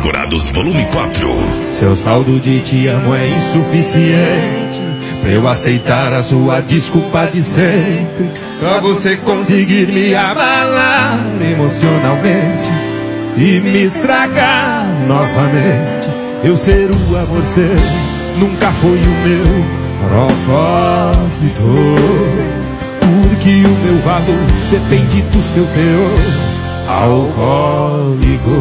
Amargurados Volume 4. Seu saldo de te amo é insuficiente pra eu aceitar a sua desculpa de sempre, pra você conseguir me abalar emocionalmente e me estragar novamente. Eu ser o amor seu nunca foi o meu propósito, porque o meu valor depende do seu teor alcoólico.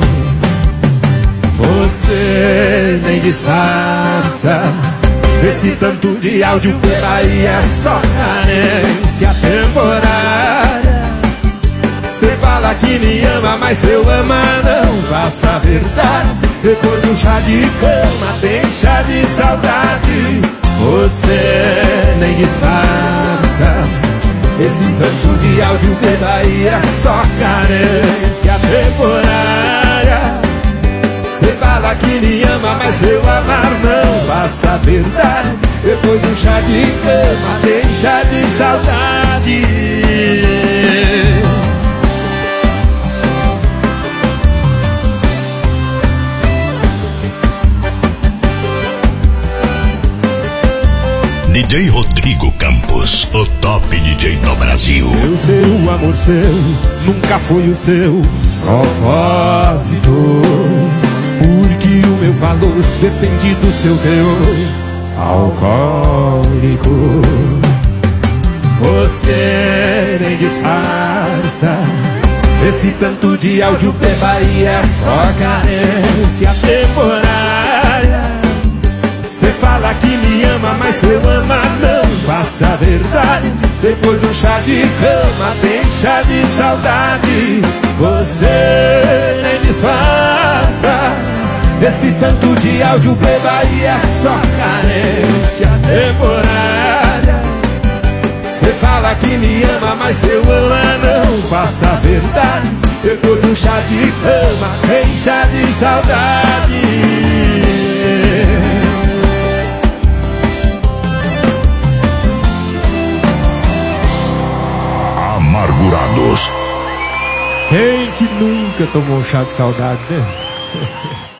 Você nem disfarça esse tanto de áudio por aí, é só carência temporária. Você fala que me ama, mas seu ama não passa a verdade. Depois do chá de cama tem chá de saudade. Você nem disfarça esse tanto de áudio por aí, é só carência temporária. Você fala que me ama, mas seu amar não passa a verdade. Depois do chá de cama tem chá de saudade. DJ Rodrigo Campos, o top DJ do Brasil. Eu ser o amor seu nunca foi o seu propósito, porque o meu valor depende do seu teor alcoólico. Você nem disfarça esse tanto de áudio beba aí, é só carência temporária. Você fala que me ama, mas seu ama não passa a verdade. Depois do chá de cama tem chá de saudade. Você nem disfarça esse tanto de áudio beba aí, é só carência temporária. Você fala que me ama, mas seu ama não passa a verdade. Depois do chá de cama tem chá de saudade. Amargurados. Quem que nunca tomou um chá de saudade, né?